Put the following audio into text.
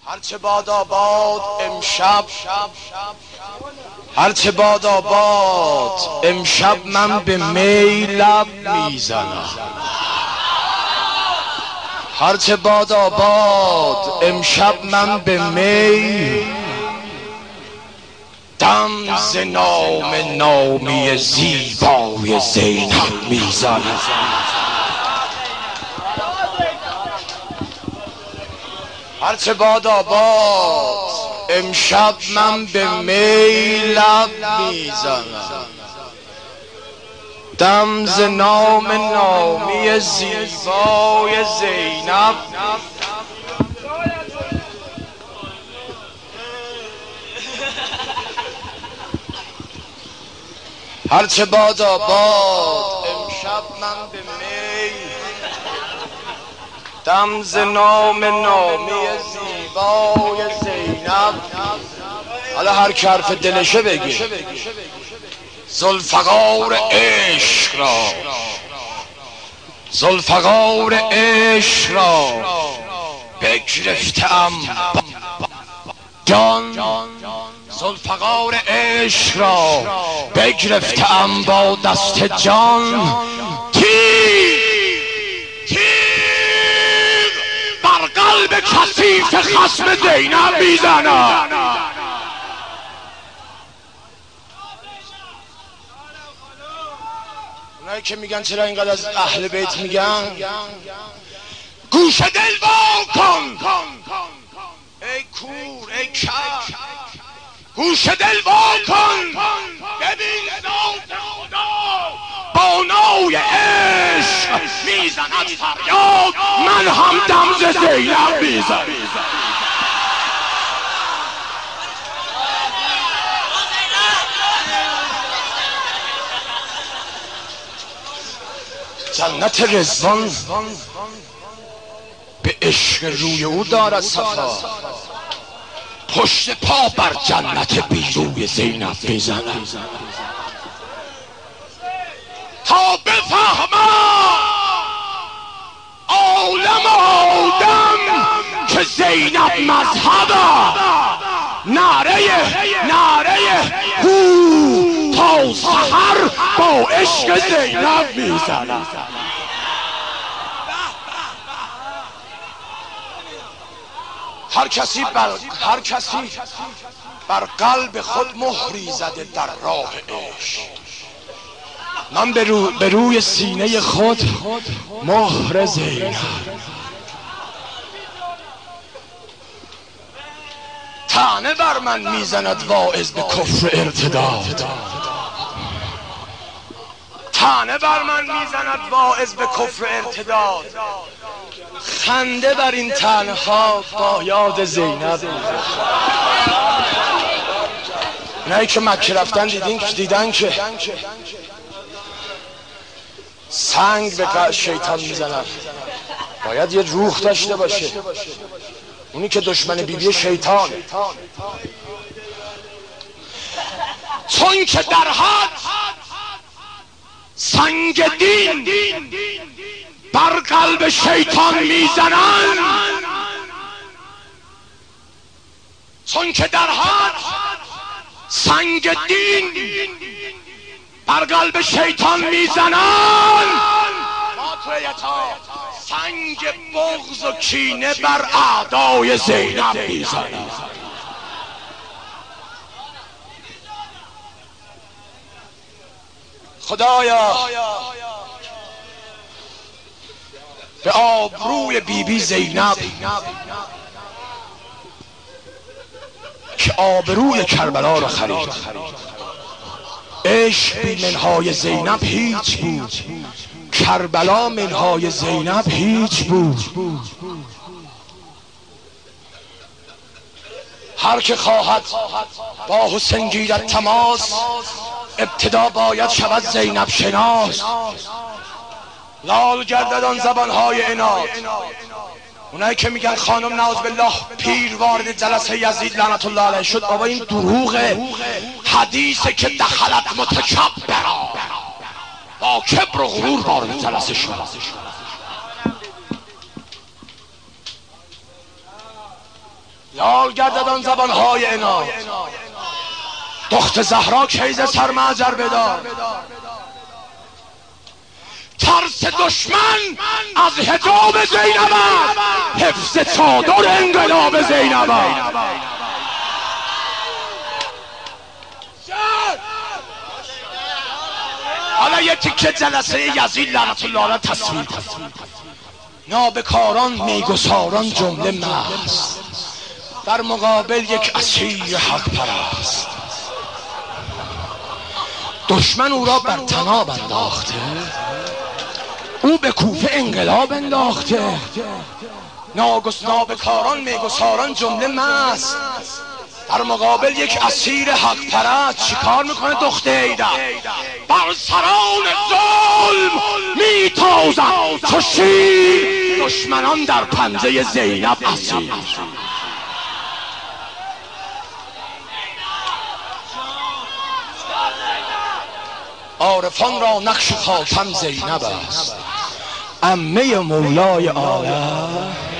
هرچه باد آباد امشب، هرچه باد آباد امشب من به می لب میزنم. هرچه باد آباد امشب من به می دم ز نام نامی زیبای زینب میزنم. هرچه باد آباد امشب من به می لب میزنم. دم ز نام نامی زیبای زینب. هرچه باد آباد امشب من به می دم ز نام نامی زیبای زینب. حالا هر که حرف دلشه بگی. ذوالفقار عشق را، ذوالفقار عشق را بگرفتم جان، ذوالفقار عشق را بگرفتم با دست جان. تیر بر قلب کثیف خصم زینب میزنم. اونایی که میگن چرا اینقدر از اهل بیت میگن، گوش دل وا کن ای کور ای کر، گوش دل وا کن ببین ذات خدا با نای عشق میزند فریاد. من هم دم ز زینب میزنم. جنت رضوان به عشق روی او دارد صفا. پشت پا بر جنت بیروی زینب میزنم تا بفهمم عالم آدم که زینب مذهبه. نعره هو تا سحر با عشق زینب میزنم. هر کسی بر قلب خود مهری زده در راه عشق. من به روی سینه خود مهر زینب. طعنه بر من میزند واعظ به کفر ارتداد. طعنه بر من میزند واعظ به کفر ارتداد. خنده بر این طعنه ها با یاد زینب. اونایی که مکه رفتن دیدن که سنگ به شیطان میزنن، باید یه روح داشته باشه. اونی که دشمن بیبی شیطان، چون که در حد سنگ دین بر قلب شیطان میزنن، چون که در حد سنگ دین بر قلب شیطان میزنن، سنگ بغض و کینه بر اعدای زینب میزنن. خدایا به آبروی بیبی زینب که آبروی کربلا را خرید، عشق بی منهای زینب هیچ بود، کربلا منهای زینب هیچ بود. هر که خواهد با حسین گیرد تماس، ابتدا باید شود زینب شناس. لال گردد آن زبانهای عناد. اونایی که میگن خانم نعوذ بالله پیر وارد جلسه یزید لعنت الله علیه شد، بابا این دروغه. حدیثه که دخلت متکبرا، با کبر و غرور وارد جلسه شد. لال گردد آن زبانهای عناد. دخت زهرا کیز سرمعجر بدار. ترس دشمن از حجاب زینب است، حفظ چادر انقلاب زینب است. حالا یه تیکه جلسه یزید لعنت الله علیه تصویر. نابکاران میگساران جمله مست، در مقابل یک اسیر حق پرست. دشمن او را بر طناب انداخته، او به کوفه انقلاب انداخته. نابکاران میگساران جمله مست، در مقابل یک اسیر حق پرست. چیکار میکنه دخت حیدر؟ بر سران ظلم میتازد چو شیر، دشمنان در پنجه زینب اسیر. عارفان را نقش خاتم زینب است، عمه مولای عالم.